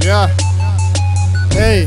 Yeah. Ei.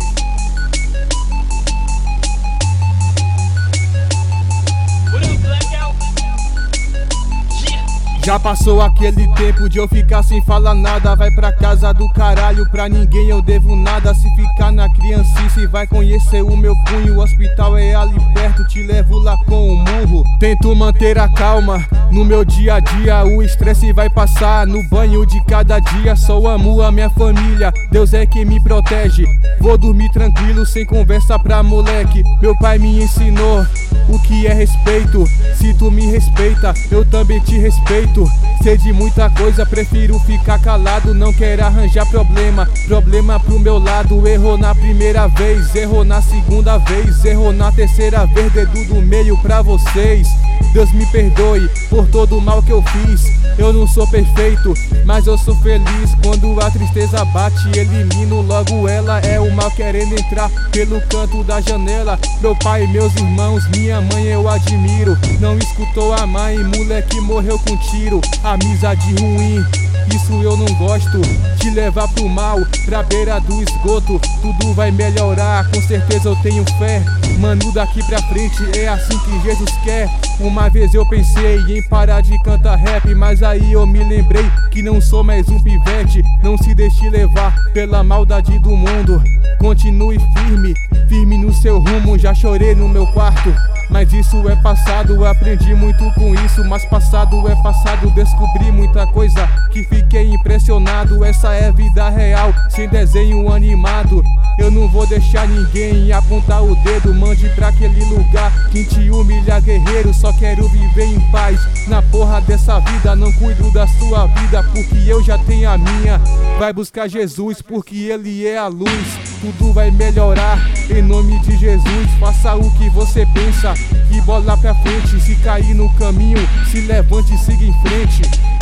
Já passou aquele tempo de eu ficar sem falar nada. Vai pra casa do caralho, pra ninguém eu devo nada. Se ficar na criancice vai conhecer o meu punho. O hospital é ali perto, te levo lá com um murro. Tento manter a calma no meu dia a dia. O estresse vai passar no banho de cada dia. Só amo a minha família, Deus é quem me protege. Vou dormir tranquilo, sem conversa pra moleque. Meu pai me ensinou o que é respeito. Se tu me respeita, eu também te respeito. Sei de muita coisa, prefiro ficar calado. Não quero arranjar problema pro meu lado. Errou na primeira vez, errou na segunda vez, errou na terceira vez. Dedo do meio pra vocês. Deus me perdoe por todo o mal que eu fiz. Eu não sou perfeito, mas eu sou feliz. Quando a tristeza bate, elimino logo ela. É o mal querendo entrar pelo canto da janela. Meu pai, meus irmãos, minha mãe eu admiro. Não escutou a mãe, moleque morreu com tiro. Amizade ruim, isso eu não gosto. Te levar pro mal, pra beira do esgoto. Tudo vai melhorar, com certeza eu tenho fé. Mano, daqui pra frente é assim que Jesus quer. Uma vez eu pensei em parar de cantar rap, mas aí eu me lembrei que não sou mais um pivete. Não se deixe levar pela maldade do mundo. Continue firme, firme no seu rumo. Já chorei no meu quarto, mas isso é passado. Aprendi muito com isso, mas passado é passado. Descobri muita coisa que fiquei impressionado. Essa é vida real, sem desenho animado. Eu não vou deixar ninguém apontar o dedo. Mande pra aquele lugar que te humilha, guerreiro. Só quero viver em paz na porra dessa vida. Não cuido da sua vida porque eu já tenho a minha. Vai buscar Jesus porque Ele é a luz. Tudo vai melhorar em nome de Jesus. Faça o que você pensa e bola pra frente. Se cair no caminho, se levante e siga em frente.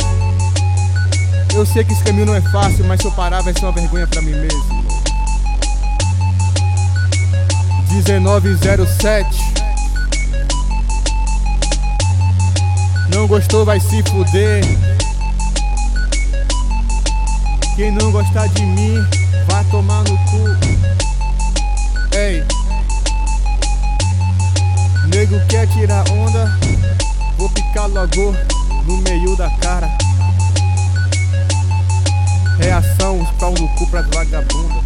Eu sei que esse caminho não é fácil, mas se eu parar vai ser uma vergonha pra mim mesmo. 1907. Não gostou vai se fuder. Quem não gostar de mim vai tomar no cu. Ei, nego quer tirar onda, vou picar logo no meio da cara. Reação, os pau no cu pras vagabundas.